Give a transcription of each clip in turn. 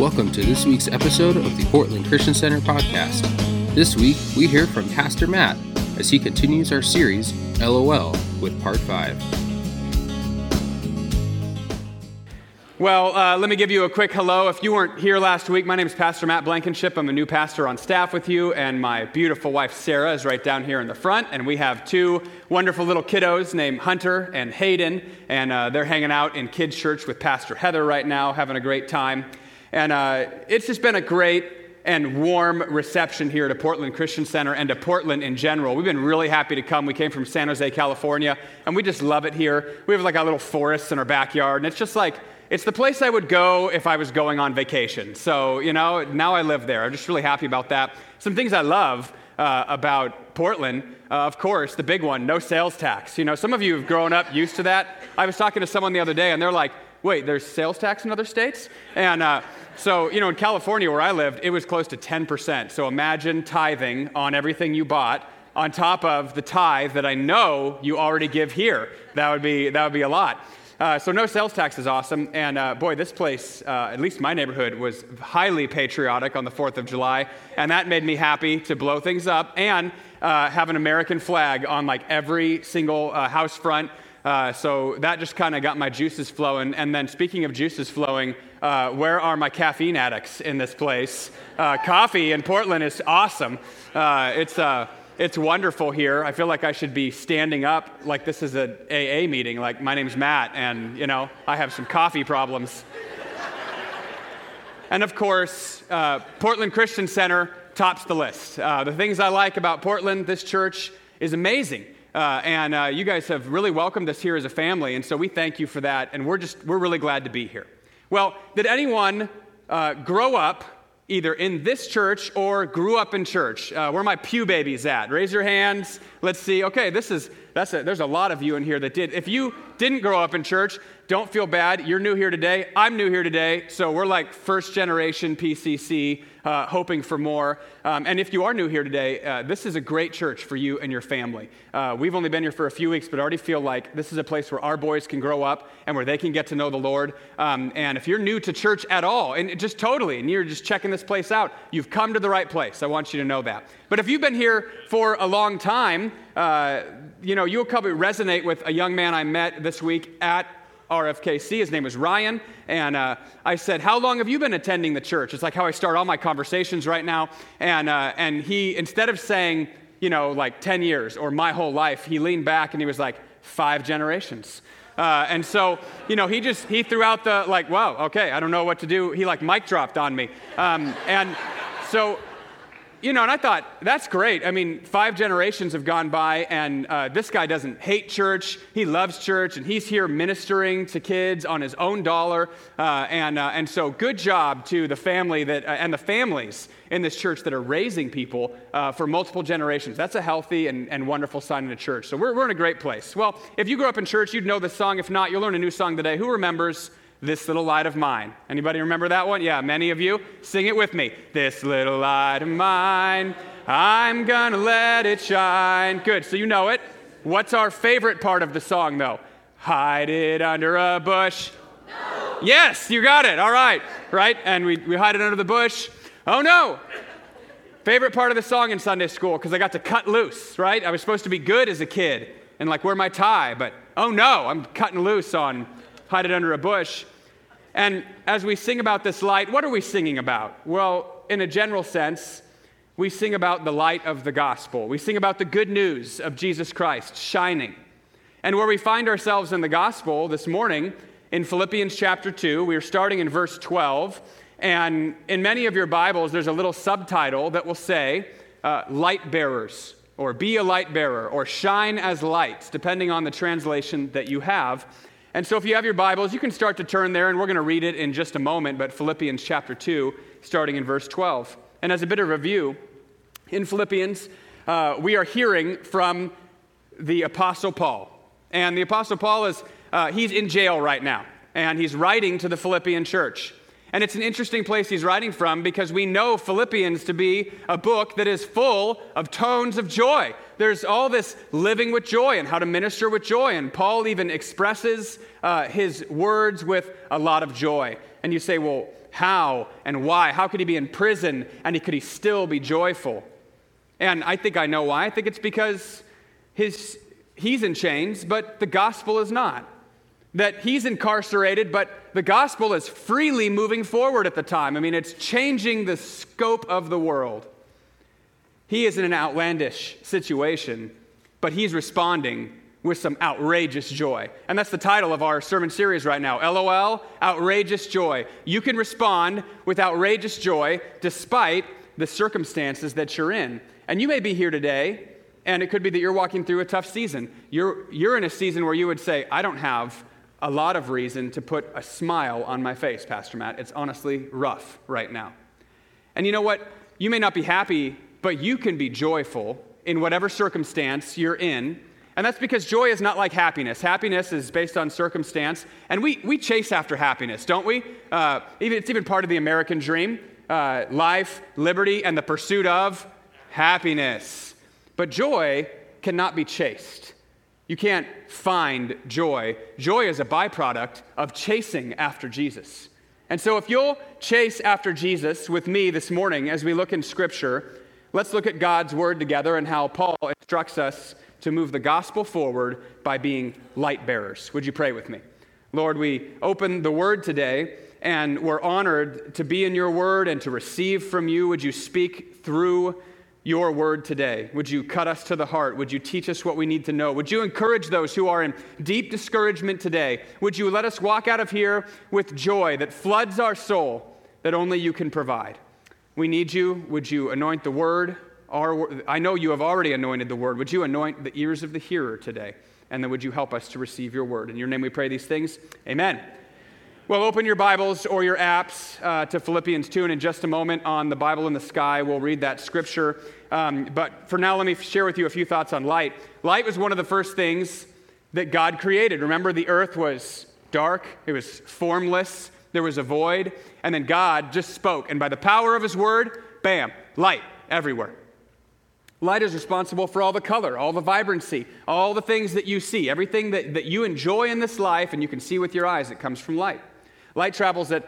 Welcome to this week's episode of the Portland Christian Center podcast. This week, we hear from Pastor Matt as he continues our series, LOL, with Part 5. Well, let me give you a quick hello. If you weren't here last week, my name is Pastor Matt Blankenship. I'm a new pastor on staff with you, and my beautiful wife, Sarah, is right down here in the front, and we have two wonderful little kiddos named Hunter and Hayden, and they're hanging out in kids' church with Pastor Heather right now, having a great time. And it's just been a great and warm reception here to Portland Christian Center and to Portland in general. We've been really happy to come. We came from San Jose, California, and we just love it here. We have like a little forest in our backyard, and it's just like, it's the place I would go if I was going on vacation. So, now I live there. I'm just really happy about that. Some things I love about Portland, of course, the big one, no sales tax. Some of you have grown up used to that. I was talking to someone the other day, and they're like, wait, there's sales tax in other states? And so, in California where I lived, it was close to 10%. So imagine tithing on everything you bought on top of the tithe that I know you already give here. That would be a lot. So no sales tax is awesome, and boy, this place, at least my neighborhood, was highly patriotic on the 4th of July, and that made me happy to blow things up and have an American flag on like every single house front, so that just kind of got my juices flowing. And then speaking of juices flowing, where are my caffeine addicts in this place? Coffee in Portland is awesome. It's wonderful here. I feel like I should be standing up like this is an AA meeting, like my name's Matt, and, I have some coffee problems. And of course, Portland Christian Center tops the list. The things I like about Portland, this church is amazing. And you guys have really welcomed us here as a family, and so we thank you for that, and we're really glad to be here. Well, did anyone grow up either in this church or grew up in church? Where are my pew babies at? Raise your hands. Let's see. Okay, there's a lot of you in here that did. If you didn't grow up in church, don't feel bad. You're new here today. I'm new here today. So we're like first generation PCC, hoping for more. And if you are new here today, this is a great church for you and your family. We've only been here for a few weeks, but I already feel like this is a place where our boys can grow up and where they can get to know the Lord. And if you're new to church at all, and just totally, and you're just checking this place out, you've come to the right place. I want you to know that. But if you've been here for a long time, you'll probably resonate with a young man I met this week at RFKC. His name was Ryan, and I said, how long have you been attending the church? It's like how I start all my conversations right now, and he, instead of saying, like 10 years or my whole life, he leaned back and he was like, 5 generations. And so, he threw out the, like, wow, okay, I don't know what to do. He like mic dropped on me. And so, and I thought, that's great. I mean, 5 generations have gone by, and this guy doesn't hate church. He loves church, and he's here ministering to kids on his own dollar. And so good job to the family and the families in this church that are raising people for multiple generations. That's a healthy and wonderful sign in a church. So we're in a great place. Well, if you grew up in church, you'd know this song. If not, you'll learn a new song today. Who remembers This Little Light of Mine? Anybody remember that one? Yeah, many of you. Sing it with me. This little light of mine, I'm gonna let it shine. Good, so you know it. What's our favorite part of the song, though? Hide it under a bush. No. Yes, you got it. All right. And we hide it under the bush. Oh, no. Favorite part of the song in Sunday school, because I got to cut loose, right? I was supposed to be good as a kid and like wear my tie, but oh, no, I'm cutting loose on hide it under a bush. And as we sing about this light, what are we singing about? Well, in a general sense, we sing about the light of the gospel. We sing about the good news of Jesus Christ shining. And where we find ourselves in the gospel this morning, in Philippians chapter 2, we are starting in verse 12. And in many of your Bibles, there's a little subtitle that will say, light bearers, or be a light bearer, or shine as lights, depending on the translation that you have. And so if you have your Bibles, you can start to turn there, and we're going to read it in just a moment, but Philippians chapter 2, starting in verse 12. And as a bit of review, in Philippians, we are hearing from the Apostle Paul. And the Apostle Paul he's in jail right now, and he's writing to the Philippian church. And it's an interesting place he's writing from because we know Philippians to be a book that is full of tones of joy. There's all this living with joy and how to minister with joy. And Paul even expresses his words with a lot of joy. And you say, well, how and why? How could he be in prison and could he still be joyful? And I think I know why. I think it's because he's in chains, but the gospel is not. That he's incarcerated, but the gospel is freely moving forward at the time. I mean, it's changing the scope of the world. He is in an outlandish situation, but he's responding with some outrageous joy. And that's the title of our sermon series right now. LOL, outrageous joy. You can respond with outrageous joy despite the circumstances that you're in. And you may be here today, and it could be that you're walking through a tough season. You're in a season where you would say, I don't have a lot of reason to put a smile on my face, Pastor Matt. It's honestly rough right now. And you know what? You may not be happy, but you can be joyful in whatever circumstance you're in. And that's because joy is not like happiness. Happiness is based on circumstance. And we chase after happiness, don't we? It's even part of the American dream. Life, liberty, and the pursuit of happiness. But joy cannot be chased. You can't find joy. Joy is a byproduct of chasing after Jesus. And so if you'll chase after Jesus with me this morning as we look in Scripture, let's look at God's Word together and how Paul instructs us to move the gospel forward by being light bearers. Would you pray with me? Lord, we open the Word today, and we're honored to be in your Word and to receive from you. Would you speak through your word today? Would you cut us to the heart? Would you teach us what we need to know? Would you encourage those who are in deep discouragement today? Would you let us walk out of here with joy that floods our soul that only you can provide? We need you. Would you anoint the word? I know you have already anointed the word. Would you anoint the ears of the hearer today? And then would you help us to receive your word? In your name we pray these things. Amen. Well, open your Bibles or your apps to Philippians 2, and in just a moment on the Bible in the Sky, we'll read that scripture. But for now, let me share with you a few thoughts on light. Light was one of the first things that God created. Remember, the earth was dark, it was formless, there was a void, and then God just spoke, and by the power of his word, bam, light everywhere. Light is responsible for all the color, all the vibrancy, all the things that you see, everything that you enjoy in this life and you can see with your eyes, it comes from light. Light travels at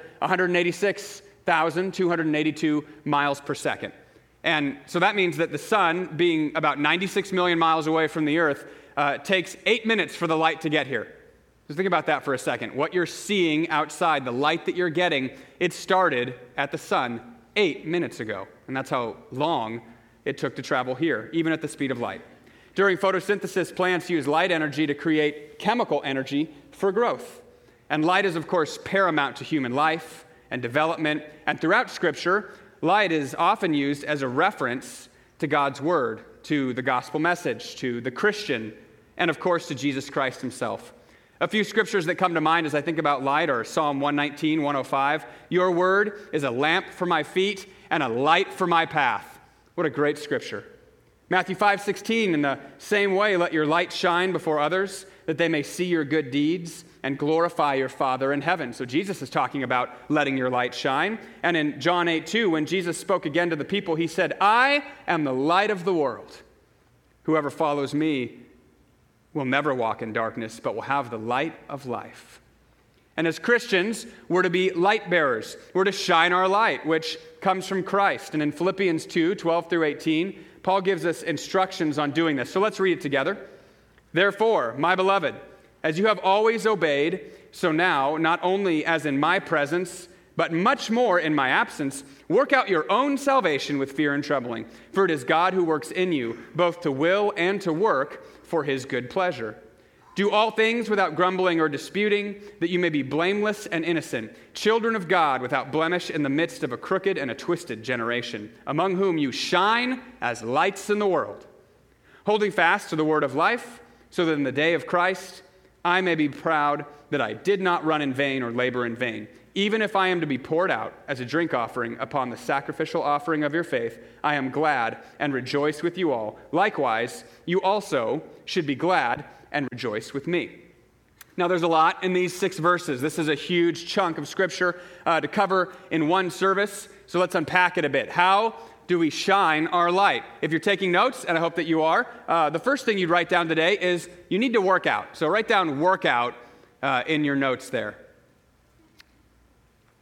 186,282 miles per second. And so that means that the sun, being about 96 million miles away from the earth, takes 8 minutes for the light to get here. Just think about that for a second. What you're seeing outside, the light that you're getting, it started at the sun 8 minutes ago. And that's how long it took to travel here, even at the speed of light. During photosynthesis, plants use light energy to create chemical energy for growth. And light is, of course, paramount to human life and development. And throughout Scripture, light is often used as a reference to God's Word, to the gospel message, to the Christian, and of course to Jesus Christ himself. A few scriptures that come to mind as I think about light are Psalm 119, 105. Your word is a lamp for my feet and a light for my path. What a great scripture. Matthew 5:16, in the same way, let your light shine before others, that they may see your good deeds and glorify your Father in heaven. So Jesus is talking about letting your light shine. And in John 8:2, when Jesus spoke again to the people, he said, I am the light of the world. Whoever follows me will never walk in darkness, but will have the light of life. And as Christians, we're to be light bearers. We're to shine our light, which comes from Christ. And in Philippians 2, 12 through 18, Paul gives us instructions on doing this. So let's read it together. Therefore, my beloved, as you have always obeyed, so now, not only as in my presence, but much more in my absence, work out your own salvation with fear and trembling. For it is God who works in you, both to will and to work for his good pleasure. Do all things without grumbling or disputing, that you may be blameless and innocent, children of God without blemish in the midst of a crooked and a twisted generation, among whom you shine as lights in the world, holding fast to the word of life, so that in the day of Christ I may be proud that I did not run in vain or labor in vain. Even if I am to be poured out as a drink offering upon the sacrificial offering of your faith, I am glad and rejoice with you all. Likewise, you also should be glad and rejoice with me. Now, there's a lot in these 6 verses. This is a huge chunk of Scripture to cover in one service, so let's unpack it a bit. How do we shine our light? If you're taking notes, and I hope that you are, the first thing you'd write down today is you need to work out. So write down workout in your notes there.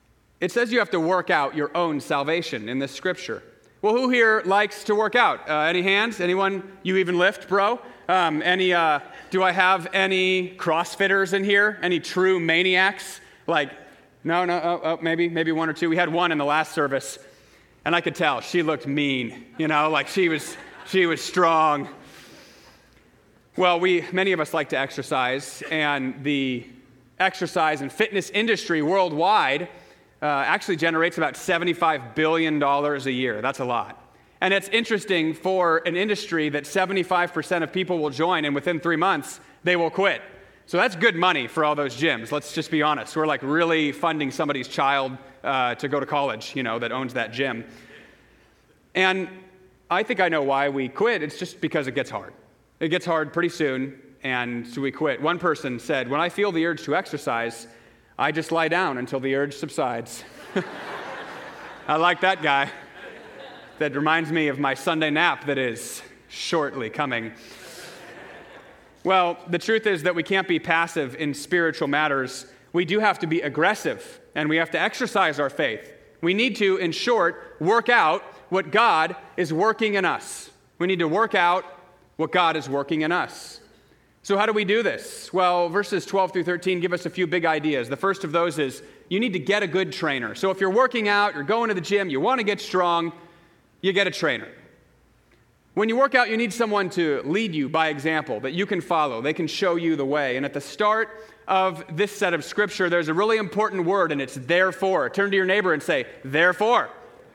It says you have to work out your own salvation in this scripture. Well, who here likes to work out? Any hands? Anyone? You even lift, bro? Do I have any CrossFitters in here? Any true maniacs? Maybe one or two. We had one in the last service, and I could tell she looked mean, like she was strong. Well, many of us like to exercise, and the exercise and fitness industry worldwide actually generates about $75 billion a year. That's a lot. And it's interesting for an industry that 75% of people will join, and within 3 months, they will quit. So that's good money for all those gyms. Let's just be honest. We're like really funding somebody's child to go to college, that owns that gym. And I think I know why we quit. It's just because it gets hard. It gets hard pretty soon, and so we quit. One person said, when I feel the urge to exercise, I just lie down until the urge subsides. I like that guy. That reminds me of my Sunday nap that is shortly coming. Well, the truth is that we can't be passive in spiritual matters. We do have to be aggressive, and we have to exercise our faith. We need to, in short, work out what God is working in us. We need to work out what God is working in us. So how do we do this? Well, verses 12 through 13 give us a few big ideas. The first of those is you need to get a good trainer. So if you're working out, you're going to the gym, you want to get strong, you get a trainer. When you work out, you need someone to lead you by example that you can follow. They can show you the way. And at the start of this set of scripture, there's a really important word, and it's therefore. Turn to your neighbor and say, therefore.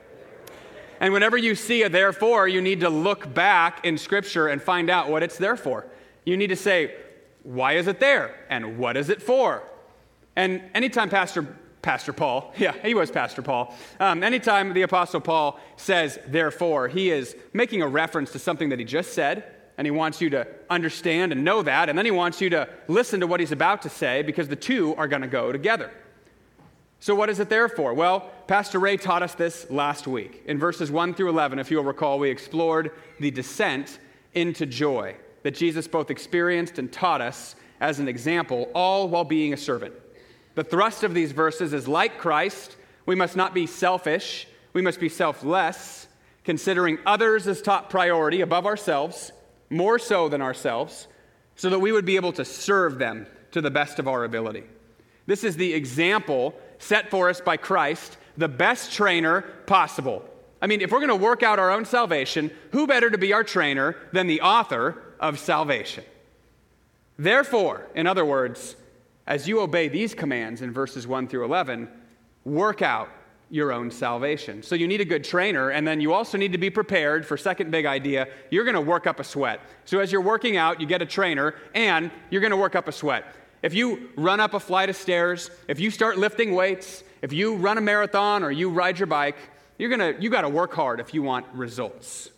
And whenever you see a therefore, you need to look back in scripture and find out what it's there for. You need to say, why is it there? And what is it for? And anytime Pastor Paul, he was Pastor Paul. Anytime the Apostle Paul says, therefore, he is making a reference to something that he just said, and he wants you to understand and know that, and then he wants you to listen to what he's about to say, because the two are going to go together. So what is it there for? Well, Pastor Ray taught us this last week. In verses 1 through 11, if you'll recall, we explored the descent into joy that Jesus both experienced and taught us as an example, all while being a servant. The thrust of these verses is, like Christ, we must not be selfish, we must be selfless, considering others as top priority above ourselves, more so than ourselves, so that we would be able to serve them to the best of our ability. This is the example set for us by Christ, the best trainer possible. I mean, if we're going to work out our own salvation, who better to be our trainer than the author of salvation? Therefore, in other words, as you obey these commands in verses 1 through 11, work out your own salvation. So you need a good trainer, and then you also need to be prepared for second big idea. You're going to work up a sweat. So as you're working out, you get a trainer, and you're going to work up a sweat. If you run up a flight of stairs, if you start lifting weights, if you run a marathon or you ride your bike, you got to work hard if you want results.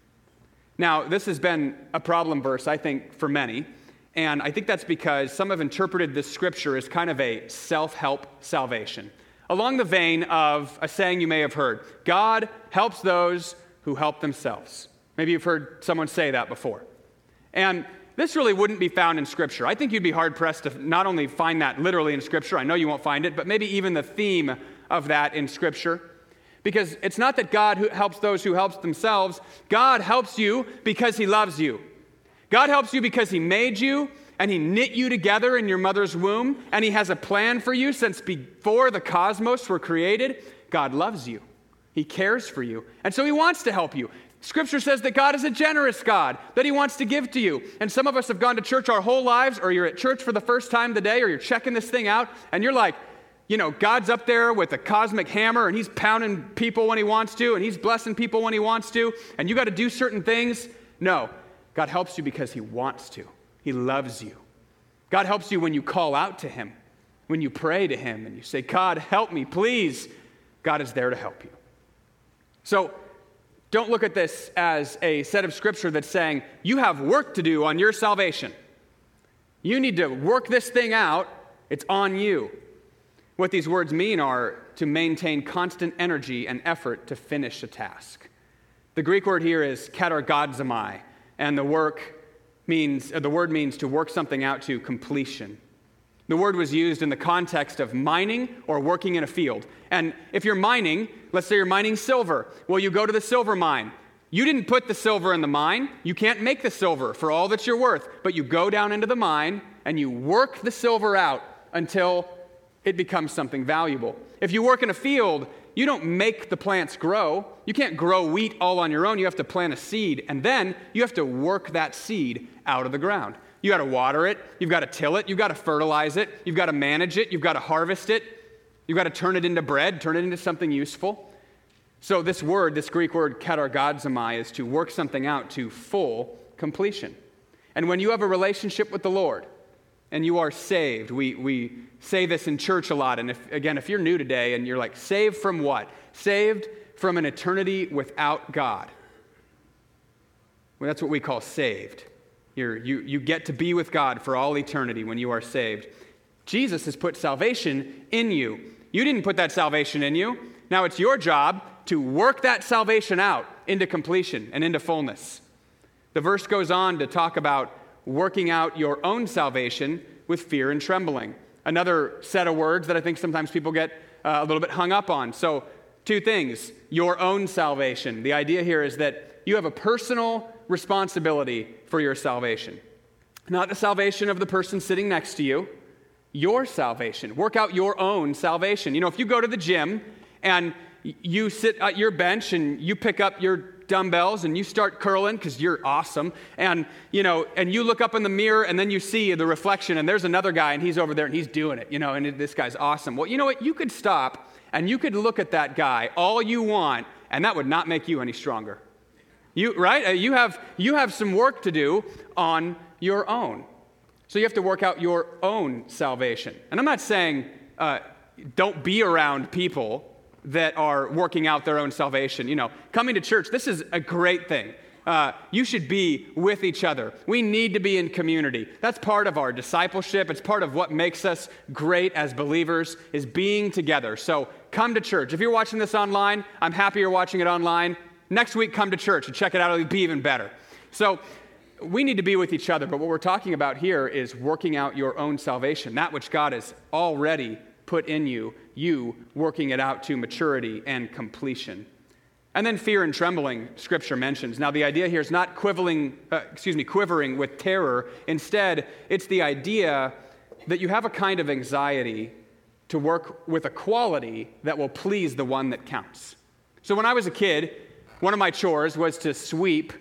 Now, this has been a problem verse, I think, for many. And I think that's because some have interpreted this scripture as kind of a self-help salvation, along the vein of a saying you may have heard, God helps those who help themselves. Maybe you've heard someone say that before. And this really wouldn't be found in Scripture. I think you'd be hard-pressed to not only find that literally in Scripture, I know you won't find it, but maybe even the theme of that in Scripture. Because it's not that God helps those who help themselves. God helps you because he loves you. God helps you because he made you, and he knit you together in your mother's womb, and he has a plan for you since before the cosmos were created. God loves you. He cares for you, and so he wants to help you. Scripture says that God is a generous God, that he wants to give to you. And some of us have gone to church our whole lives, or you're at church for the first time today, or you're checking this thing out, and you're like, God's up there with a cosmic hammer, and he's pounding people when he wants to, and he's blessing people when he wants to, and you got to do certain things. No. God helps you because he wants to. He loves you. God helps you when you call out to him, when you pray to him and you say, God, help me, please. God is there to help you. So don't look at this as a set of scripture that's saying, you have work to do on your salvation. You need to work this thing out. It's on you. What these words mean are to maintain constant energy and effort to finish a task. The Greek word here is katargazomai. And the word means to work something out to completion. The word was used in the context of mining or working in a field. And if you're mining, let's say you're mining silver, well, you go to the silver mine. You didn't put the silver in the mine. You can't make the silver for all that you're worth, but you go down into the mine and you work the silver out until it becomes something valuable. If you work in a field, you don't make the plants grow. You can't grow wheat all on your own. You have to plant a seed, and then you have to work that seed out of the ground. You got to water it. You've got to till it. You've got to fertilize it. You've got to manage it. You've got to harvest it. You've got to turn it into bread, turn it into something useful. So this word, this Greek word katargazomai, is to work something out to full completion. And when you have a relationship with the Lord and you are saved, we say this in church a lot. And if you're new today and you're like, saved from what? Saved from an eternity without God. Well, that's what we call saved. You get to be with God for all eternity when you are saved. Jesus has put salvation in you. You didn't put that salvation in you. Now it's your job to work that salvation out into completion and into fullness. The verse goes on to talk about working out your own salvation with fear and trembling. Another set of words that I think sometimes people get a little bit hung up on. So, two things. Your own salvation. The idea here is that you have a personal responsibility for your salvation. Not the salvation of the person sitting next to you. Your salvation. Work out your own salvation. You know, if you go to the gym and you sit at your bench and you pick up your dumbbells and you start curling because you're awesome, and you look up in the mirror and then you see the reflection and there's another guy and he's over there and he's doing it, and this guy's awesome. Well, you know what? You could stop and you could look at that guy all you want, and that would not make you any stronger. You have some work to do on your own. So you have to work out your own salvation. And I'm not saying don't be around people that are working out their own salvation. Coming to church, this is a great thing. You should be with each other. We need to be in community. That's part of our discipleship. It's part of what makes us great as believers, is being together. So come to church. If you're watching this online, I'm happy you're watching it online. Next week, come to church and check it out. It'll be even better. So we need to be with each other. But what we're talking about here is working out your own salvation, that which God has already put in you working it out to maturity and completion. And then fear and trembling, Scripture mentions. Now, the idea here is not quivering with terror. Instead, it's the idea that you have a kind of anxiety to work with a quality that will please the one that counts. So when I was a kid, one of my chores was to sweep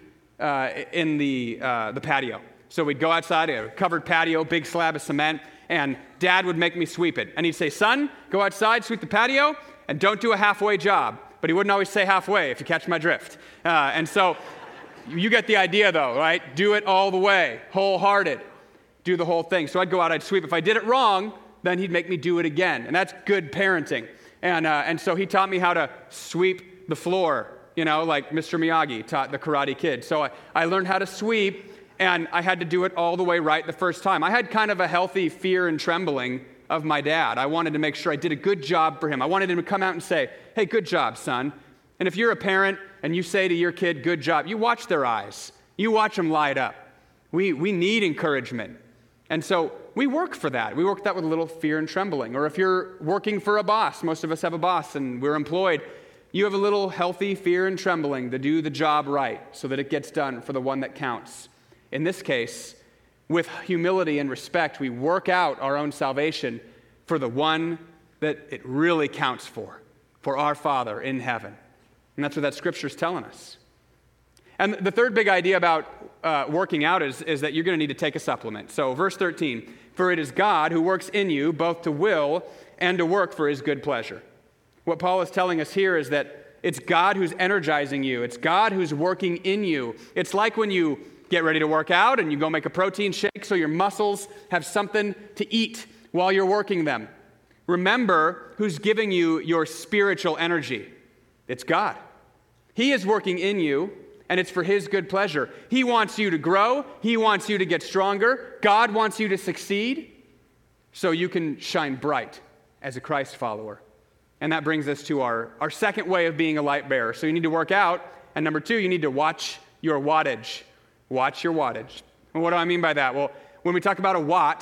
in the patio. So we'd go outside, a covered patio, big slab of cement, and Dad would make me sweep it. And he'd say, son, go outside, sweep the patio, and don't do a halfway job. But he wouldn't always say halfway, if you catch my drift. And so you get the idea, though, right? Do it all the way, wholehearted. Do the whole thing. So I'd go out, I'd sweep. If I did it wrong, then he'd make me do it again. And that's good parenting. And so he taught me how to sweep the floor, like Mr. Miyagi taught the Karate Kid. So I learned how to sweep, and I had to do it all the way right the first time. I had kind of a healthy fear and trembling of my dad. I wanted to make sure I did a good job for him. I wanted him to come out and say, hey, good job, son. And if you're a parent and you say to your kid, good job, you watch their eyes. You watch them light up. We need encouragement. And so we work for that. We work that with a little fear and trembling. Or if you're working for a boss, most of us have a boss and we're employed, you have a little healthy fear and trembling to do the job right so that it gets done for the one that counts. In this case, with humility and respect, we work out our own salvation for the one that it really counts for our Father in heaven. And that's what that Scripture is telling us. And the third big idea about working out is that you're going to need to take a supplement. So verse 13, for it is God who works in you both to will and to work for his good pleasure. What Paul is telling us here is that it's God who's energizing you. It's God who's working in you. It's like when you get ready to work out and you go make a protein shake so your muscles have something to eat while you're working them. Remember who's giving you your spiritual energy. It's God. He is working in you, and it's for his good pleasure. He wants you to grow. He wants you to get stronger. God wants you to succeed so you can shine bright as a Christ follower. And that brings us to our second way of being a light bearer. So you need to work out, and number two, you need to watch your wattage. Watch your wattage. And what do I mean by that? Well, when we talk about a watt,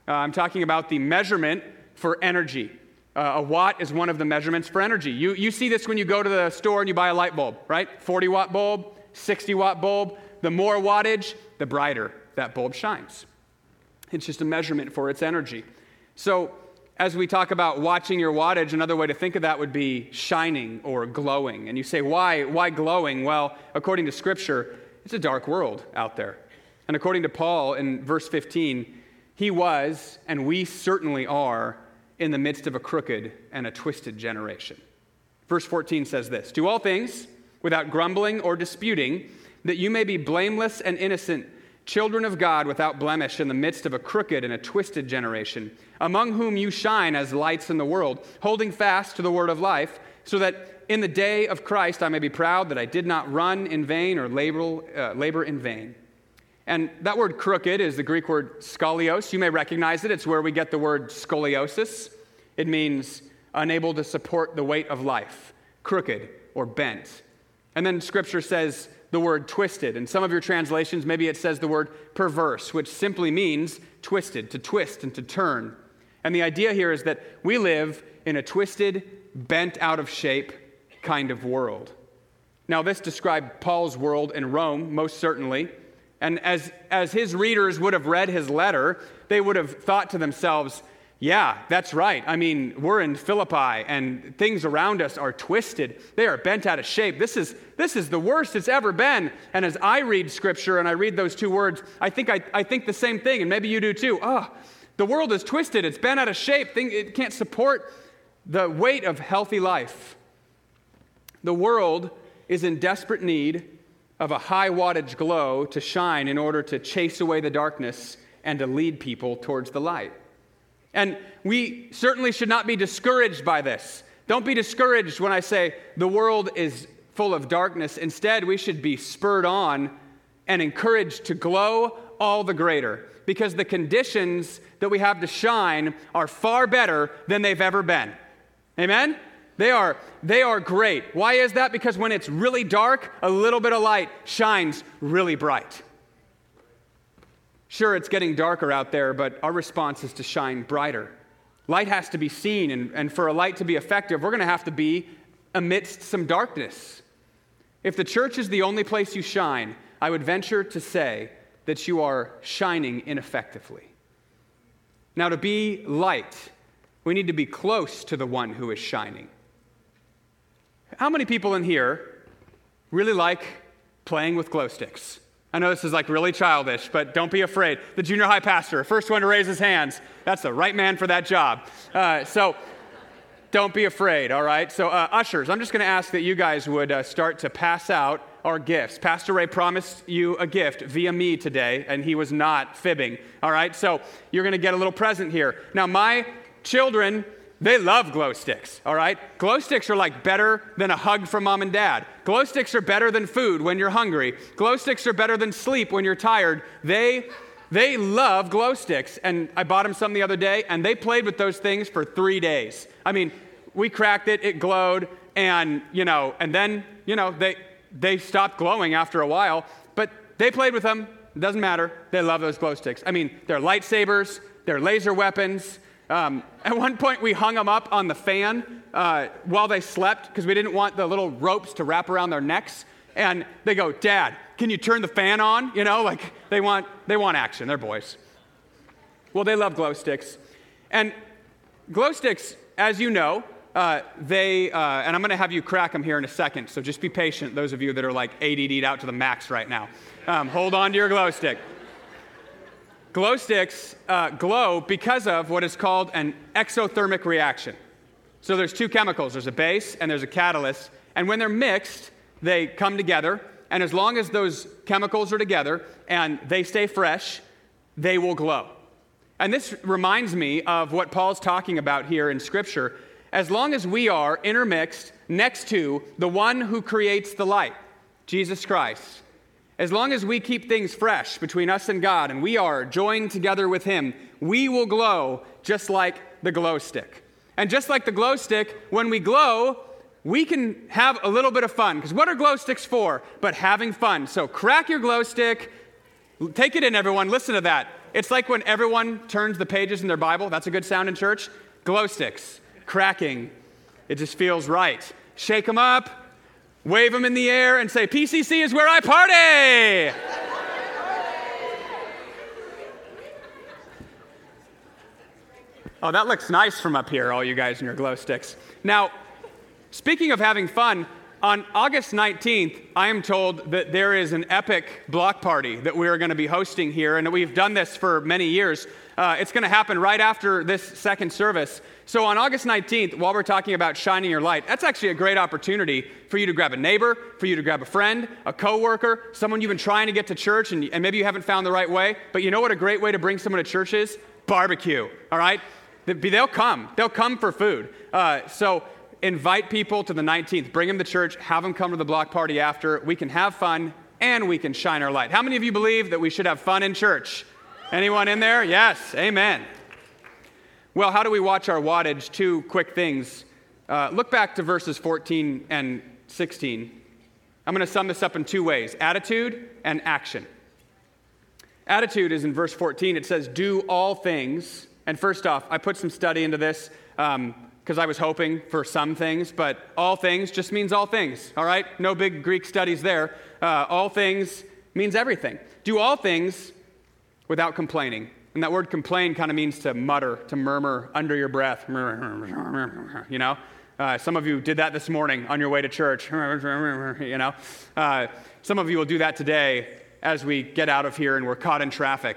I'm talking about the measurement for energy. A watt is one of the measurements for energy. You see this when you go to the store and you buy a light bulb, right? 40-watt bulb, 60-watt bulb. The more wattage, the brighter that bulb shines. It's just a measurement for its energy. So as we talk about watching your wattage, another way to think of that would be shining or glowing. And you say, why glowing? Well, according to Scripture, it's a dark world out there. And according to Paul in verse 15, he was, and we certainly are, in the midst of a crooked and a twisted generation. Verse 14 says this, "Do all things without grumbling or disputing, that you may be blameless and innocent, children of God without blemish in the midst of a crooked and a twisted generation, among whom you shine as lights in the world, holding fast to the word of life, so that in the day of Christ I may be proud that I did not run in vain or labor in vain." And that word crooked is the Greek word skolios. You may recognize it. It's where we get the word scoliosis. It means unable to support the weight of life, crooked or bent. And then Scripture says the word twisted. In some of your translations, maybe it says the word perverse, which simply means twisted, to twist and to turn. And the idea here is that we live in a twisted, bent out of shape kind of world. Now, this described Paul's world in Rome, most certainly. And as his readers would have read his letter, they would have thought to themselves, yeah, that's right. I mean, we're in Philippi, and things around us are twisted. They are bent out of shape. This is the worst it's ever been. And as I read Scripture and I read those two words, I think the same thing, and maybe you do too. The world is twisted. It's bent out of shape. It can't support the weight of healthy life. The world is in desperate need of a high wattage glow to shine in order to chase away the darkness and to lead people towards the light. And we certainly should not be discouraged by this. Don't be discouraged when I say the world is full of darkness. Instead, we should be spurred on and encouraged to glow all the greater, because the conditions that we have to shine are far better than they've ever been. Amen? They are great. Why is that? Because when it's really dark, a little bit of light shines really bright. Sure, it's getting darker out there, but our response is to shine brighter. Light has to be seen, and for a light to be effective, we're going to have to be amidst some darkness. If the church is the only place you shine, I would venture to say that you are shining ineffectively. Now, to be light, we need to be close to the one who is shining. How many people in here really like playing with glow sticks? I know this is like really childish, but don't be afraid. The junior high pastor, first one to raise his hands, that's the right man for that job. So don't be afraid, all right? So ushers, I'm just going to ask that you guys would start to pass out our gifts. Pastor Ray promised you a gift via me today, and he was not fibbing, all right? So you're going to get a little present here. Now, my children, they love glow sticks, all right? Glow sticks are like better than a hug from mom and dad. Glow sticks are better than food when you're hungry. Glow sticks are better than sleep when you're tired. They love glow sticks. And I bought them some the other day, and they played with those things for 3 days. I mean, we cracked it glowed, and then they stopped glowing after a while, but they played with them. It doesn't matter. They love those glow sticks. I mean, they're lightsabers, they're laser weapons. At one point, we hung them up on the fan while they slept because we didn't want the little ropes to wrap around their necks. And they go, "Dad, can you turn the fan on?" Like they want action. They're boys. Well, they love glow sticks. And glow sticks, as you know, and I'm going to have you crack them here in a second, so just be patient, those of you that are like ADD'd out to the max right now. Hold on to your glow stick. Glow sticks glow because of what is called an exothermic reaction. So there's two chemicals. There's a base and there's a catalyst. And when they're mixed, they come together. And as long as those chemicals are together and they stay fresh, they will glow. And this reminds me of what Paul's talking about here in Scripture. As long as we are intermixed next to the one who creates the light, Jesus Christ, as long as we keep things fresh between us and God and we are joined together with Him, we will glow just like the glow stick. And just like the glow stick, when we glow, we can have a little bit of fun. Because what are glow sticks for? But having fun. So crack your glow stick. Take it in, everyone. Listen to that. It's like when everyone turns the pages in their Bible. That's a good sound in church. Glow sticks, cracking. It just feels right. Shake them up, wave them in the air, and say, PCC is where I party! Oh, that looks nice from up here, all you guys and your glow sticks. Now, speaking of having fun, on August 19th, I am told that there is an epic block party that we are going to be hosting here, and we've done this for many years. It's going to happen right after this second service. So on August 19th, while we're talking about shining your light, that's actually a great opportunity for you to grab a neighbor, for you to grab a friend, a coworker, someone you've been trying to get to church, and maybe you haven't found the right way. But you know what a great way to bring someone to church is? Barbecue, all right? They'll come. They'll come for food. So invite people to the 19th. Bring them to church. Have them come to the block party after. We can have fun, and we can shine our light. How many of you believe that we should have fun in church? Anyone in there? Yes. Amen. Well, how do we watch our wattage? Two quick things. Look back to verses 14 and 16. I'm going to sum this up in two ways: attitude and action. Attitude is in verse 14. It says, do all things. And first off, I put some study into this because I was hoping for some things, but all things just means all things, all right? No big Greek studies there. All things means everything. Do all things without complaining. And that word complain kind of means to mutter, to murmur under your breath. You know? Some of you did that this morning on your way to church. You know? Some of you will do that today as we get out of here and we're caught in traffic.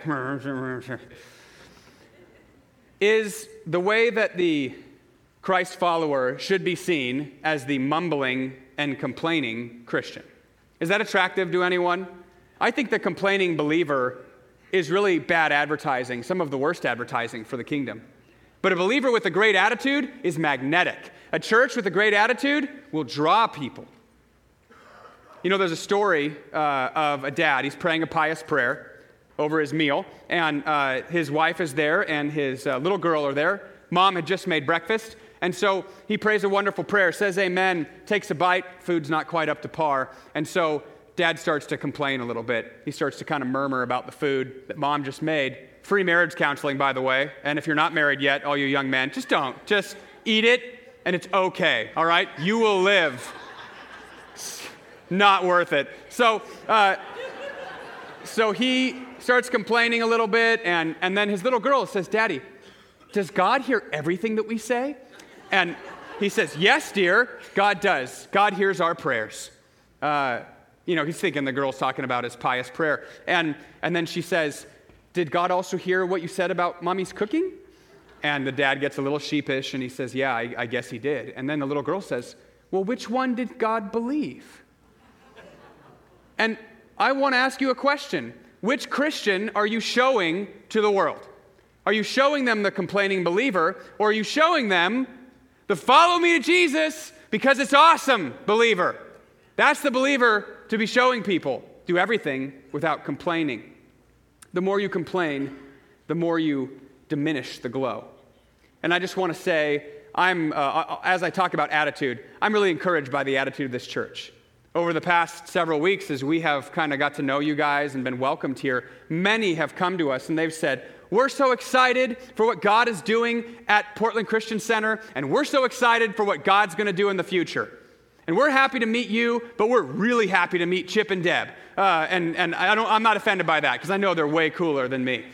Is the way that the Christ follower should be seen as the mumbling and complaining Christian. Is that attractive to anyone? I think the complaining believer is really bad advertising, some of the worst advertising for the kingdom. But a believer with a great attitude is magnetic. A church with a great attitude will draw people. You know, there's a story of a dad. He's praying a pious prayer over his meal, and his wife is there, and his little girl are there. Mom had just made breakfast, and so he prays a wonderful prayer, says amen, takes a bite, food's not quite up to par, and so dad starts to complain a little bit. He starts to kind of murmur about the food that mom just made. Free marriage counseling, by the way, and if you're not married yet, all you young men, just don't. Just eat it, and it's okay, all right? You will live. It's not worth it. So he starts complaining a little bit, and then his little girl says, Daddy, does God hear everything that we say? And he says, yes, dear, God does. God hears our prayers. He's thinking the girl's talking about his pious prayer. And then she says, did God also hear what you said about Mommy's cooking? And the dad gets a little sheepish, and he says, yeah, I guess he did. And then the little girl says, well, which one did God believe? And I want to ask you a question. Which Christian are you showing to the world? Are you showing them the complaining believer, or are you showing them the follow me to Jesus because it's awesome believer? That's the believer to be showing people. Do everything without complaining. The more you complain, the more you diminish the glow. And I just want to say, as I talk about attitude, I'm really encouraged by the attitude of this church. Over the past several weeks, as we have kind of got to know you guys and been welcomed here, many have come to us and they've said, we're so excited for what God is doing at Portland Christian Center, and we're so excited for what God's going to do in the future. And we're happy to meet you, but we're really happy to meet Chip and Deb. And I'm not offended by that, because I know they're way cooler than me.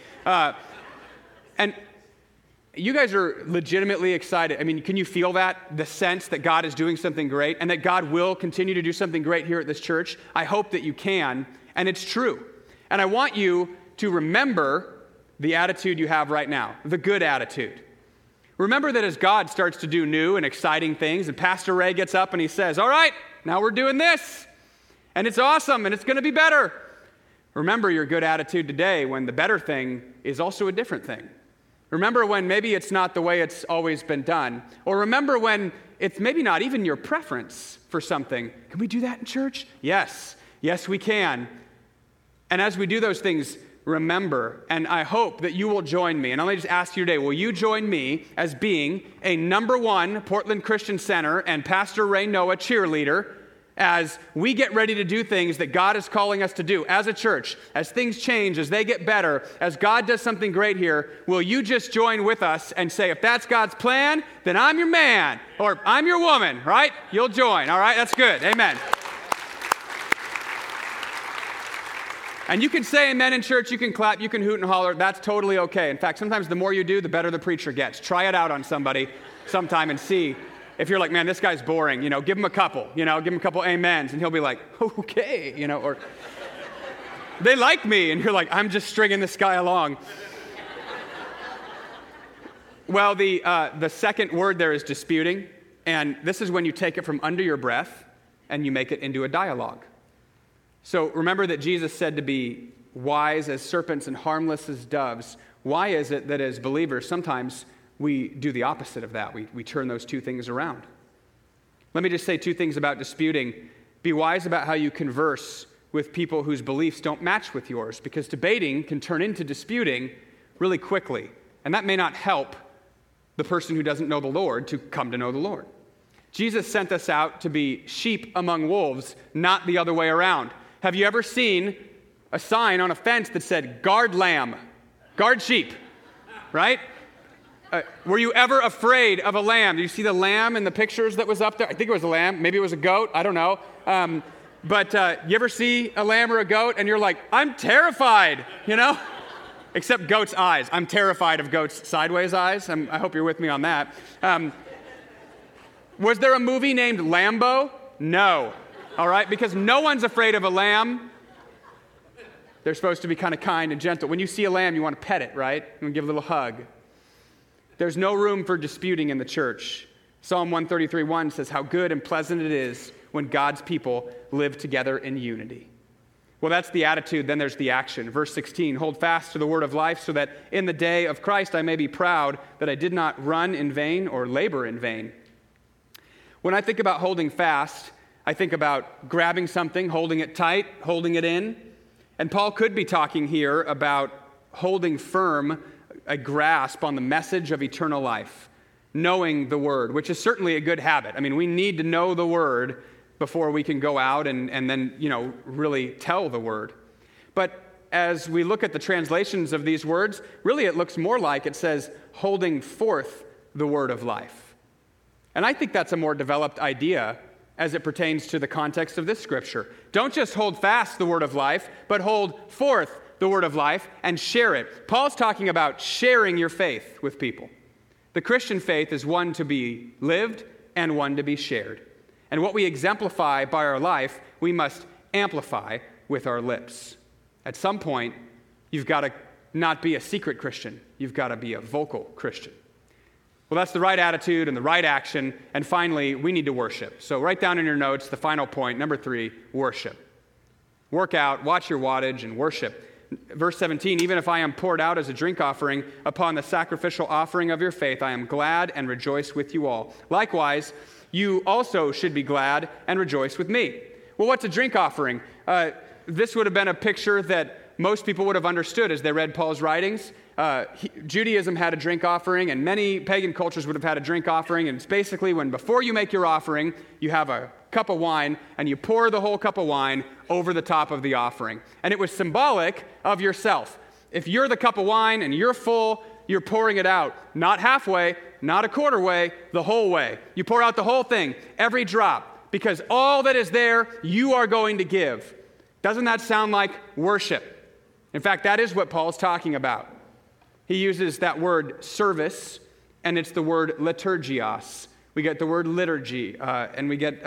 And you guys are legitimately excited. I mean, can you feel that? The sense that God is doing something great and that God will continue to do something great here at this church? I hope that you can, and it's true. And I want you to remember the attitude you have right now, the good attitude. Remember that as God starts to do new and exciting things, and Pastor Ray gets up and he says, all right, now we're doing this, and it's awesome, and it's going to be better. Remember your good attitude today when the better thing is also a different thing. Remember when maybe it's not the way it's always been done. Or remember when it's maybe not even your preference for something. Can we do that in church? Yes. Yes, we can. And as we do those things, remember, and I hope that you will join me. And let me just ask you today, will you join me as being a #1 Portland Christian Center and Pastor Ray Noah cheerleader as we get ready to do things that God is calling us to do as a church, as things change, as they get better, as God does something great here, will you just join with us and say, if that's God's plan, then I'm your man, or I'm your woman, right? You'll join, all right? That's good. Amen. And you can say amen in church, you can clap, you can hoot and holler. That's totally okay. In fact, sometimes the more you do, the better the preacher gets. Try it out on somebody sometime and see. If you're like, man, this guy's boring, give him a couple, give him a couple amens, and he'll be like, okay, or they like me, and you're like, I'm just stringing this guy along. Well, the second word there is disputing, and this is when you take it from under your breath and you make it into a dialogue. So remember that Jesus said to be wise as serpents and harmless as doves. Why is it that as believers, sometimes we do the opposite of that? We turn those two things around. Let me just say two things about disputing. Be wise about how you converse with people whose beliefs don't match with yours, because debating can turn into disputing really quickly. And that may not help the person who doesn't know the Lord to come to know the Lord. Jesus sent us out to be sheep among wolves, not the other way around. Have you ever seen a sign on a fence that said, guard lamb, guard sheep, right? Were you ever afraid of a lamb? Did you see the lamb in the pictures that was up there? I think it was a lamb. Maybe it was a goat. I don't know. But you ever see a lamb or a goat and you're like, I'm terrified, Except goat's eyes. I'm terrified of goat's sideways eyes. I hope you're with me on that. Was there a movie named Lambo? No. All right? Because no one's afraid of a lamb. They're supposed to be kind of kind and gentle. When you see a lamb, you want to pet it, right? And give it a little hug. There's no room for disputing in the church. Psalm 133:1 says, how good and pleasant it is when God's people live together in unity. Well, that's the attitude. Then there's the action. Verse 16, hold fast to the word of life so that in the day of Christ I may be proud that I did not run in vain or labor in vain. When I think about holding fast, I think about grabbing something, holding it tight, holding it in. And Paul could be talking here about holding firm a grasp on the message of eternal life, knowing the word, which is certainly a good habit. I mean, we need to know the word before we can go out and then, really tell the word. But as we look at the translations of these words, really it looks more like it says, holding forth the word of life. And I think that's a more developed idea as it pertains to the context of this scripture. Don't just hold fast the word of life, but hold forth the word of life and share it. Paul's talking about sharing your faith with people. The Christian faith is one to be lived and one to be shared. And what we exemplify by our life, we must amplify with our lips. At some point, you've got to not be a secret Christian. You've got to be a vocal Christian. Well, that's the right attitude and the right action. And finally, we need to worship. So write down in your notes the final point, number 3, worship. Work out, watch your wattage, and worship. Verse 17, even if I am poured out as a drink offering upon the sacrificial offering of your faith, I am glad and rejoice with you all. Likewise, you also should be glad and rejoice with me. Well, what's a drink offering? This would have been a picture that most people would have understood as they read Paul's writings. Judaism had a drink offering, and many pagan cultures would have had a drink offering. And it's basically when before you make your offering, you have a cup of wine, and you pour the whole cup of wine over the top of the offering. And it was symbolic of yourself. If you're the cup of wine and you're full, you're pouring it out. Not halfway, not a quarter way, the whole way. You pour out the whole thing, every drop, because all that is there, you are going to give. Doesn't that sound like worship? In fact, that is what Paul's talking about. He uses that word service, and it's the word liturgios. We get the word liturgy, and we get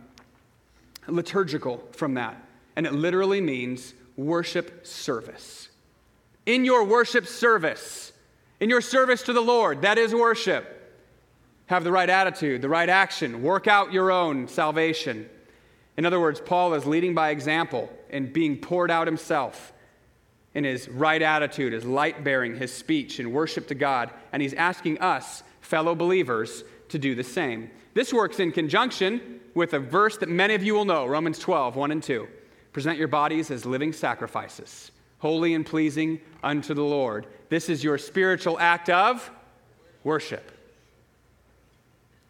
liturgical from that. And it literally means worship service. In your worship service, in your service to the Lord, that is worship. Have the right attitude, the right action. Work out your own salvation. In other words, Paul is leading by example in being poured out himself in his right attitude, his light-bearing, his speech in worship to God. And he's asking us, fellow believers, to do the same. This works in conjunction with a verse that many of you will know, Romans 12, 1 and 2. Present your bodies as living sacrifices, holy and pleasing unto the Lord. This is your spiritual act of worship.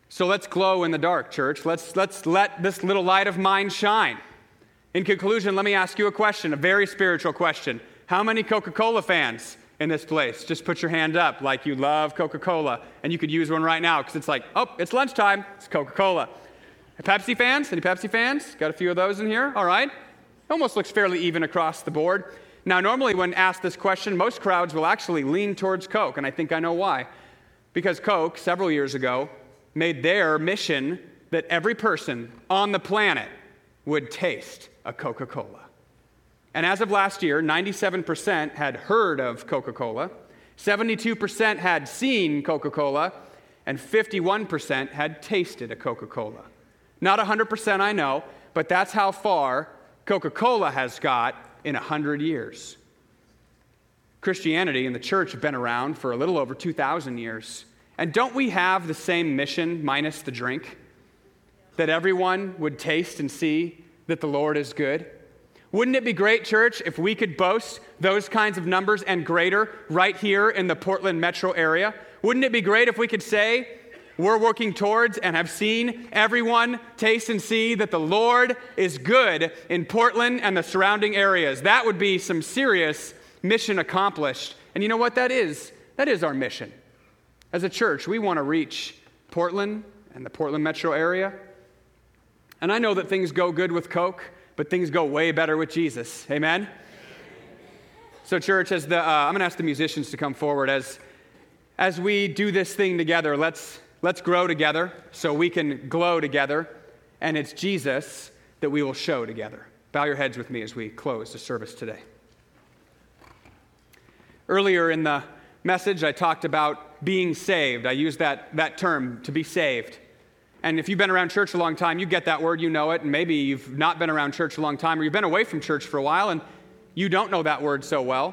So let's glow in the dark, church. Let's let this little light of mine shine. In conclusion, let me ask you a question, a very spiritual question. How many Coca-Cola fans in this place? Just put your hand up like you love Coca-Cola, and you could use one right now because it's like, oh, it's lunchtime, it's Coca-Cola. Pepsi fans? Any Pepsi fans? Got a few of those in here? All right. Almost looks fairly even across the board. Now, normally when asked this question, most crowds will actually lean towards Coke, and I think I know why. Because Coke, several years ago, made their mission that every person on the planet would taste a Coca-Cola. And as of last year, 97% had heard of Coca-Cola, 72% had seen Coca-Cola, and 51% had tasted a Coca-Cola. Not 100%, I know, but that's how far Coca-Cola has got in 100 years. Christianity and the church have been around for a little over 2,000 years. And don't we have the same mission minus the drink? That everyone would taste and see that the Lord is good? Wouldn't it be great, church, if we could boast those kinds of numbers and greater right here in the Portland metro area? Wouldn't it be great if we could say we're working towards and have seen everyone taste and see that the Lord is good in Portland and the surrounding areas? That would be some serious mission accomplished. And you know what that is? That is our mission. As a church, we want to reach Portland and the Portland metro area. And I know that things go good with Coke, but things go way better with Jesus. Amen? So church, I'm going to ask the musicians to come forward. As we do this thing together, let's grow together so we can glow together. And it's Jesus that we will show together. Bow your heads with me as we close the service today. Earlier in the message, I talked about being saved. I used that term, to be saved. And if you've been around church a long time, you get that word, you know it, and maybe you've not been around church a long time, or you've been away from church for a while, and you don't know that word so well.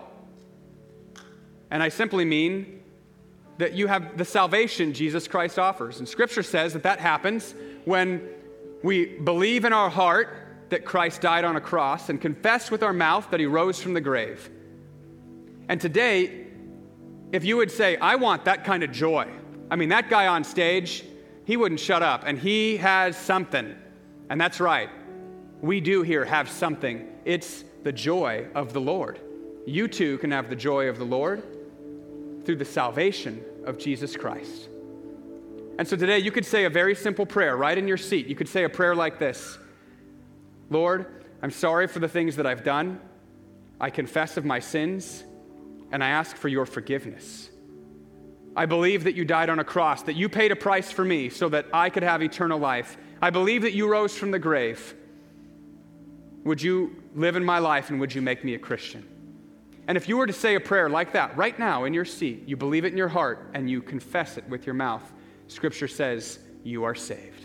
And I simply mean that you have the salvation Jesus Christ offers. And Scripture says that happens when we believe in our heart that Christ died on a cross and confess with our mouth that he rose from the grave. And today, if you would say, I want that kind of joy. I mean, that guy on stage, he wouldn't shut up, and he has something. And that's right. We do here have something. It's the joy of the Lord. You too can have the joy of the Lord through the salvation of Jesus Christ. And so today you could say a very simple prayer right in your seat. You could say a prayer like this. Lord, I'm sorry for the things that I've done. I confess of my sins, and I ask for your forgiveness. I believe that you died on a cross, that you paid a price for me so that I could have eternal life. I believe that you rose from the grave. Would you live in my life, and would you make me a Christian? And if you were to say a prayer like that right now in your seat, you believe it in your heart and you confess it with your mouth, Scripture says you are saved.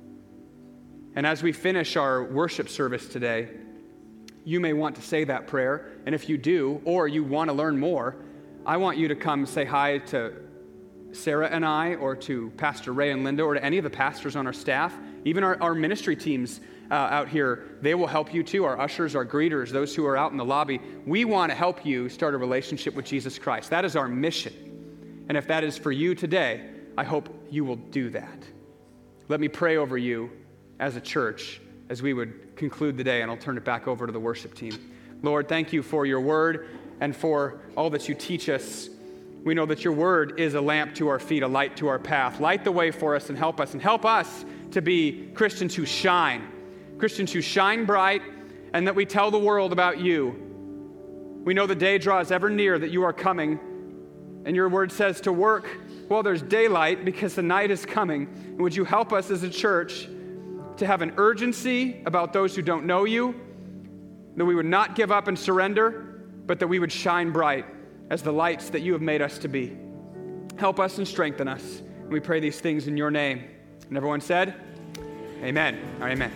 And as we finish our worship service today, you may want to say that prayer. And if you do, or you want to learn more, I want you to come say hi to Sarah and I, or to Pastor Ray and Linda, or to any of the pastors on our staff. Even our ministry teams out here, they will help you too. Our ushers, our greeters, those who are out in the lobby. We want to help you start a relationship with Jesus Christ. That is our mission. And if that is for you today, I hope you will do that. Let me pray over you as a church as we would conclude the day, and I'll turn it back over to the worship team. Lord, thank you for your word and for all that you teach us. We know that your word is a lamp to our feet, a light to our path. Light the way for us and help us to be Christians who shine bright, and that we tell the world about you. We know the day draws ever near that you are coming, and your word says to work while there's daylight because the night is coming. And would you help us as a church to have an urgency about those who don't know you, that we would not give up and surrender, but that we would shine bright as the lights that you have made us to be. Help us and strengthen us. And we pray these things in your name. And everyone said, amen. Or amen.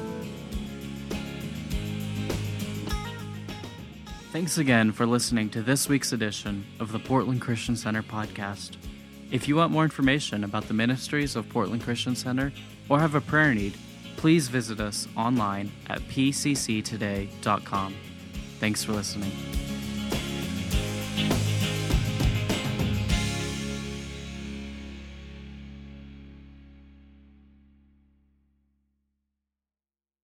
Thanks again for listening to this week's edition of the Portland Christian Center podcast. If you want more information about the ministries of Portland Christian Center or have a prayer need, please visit us online at pcctoday.com. Thanks for listening.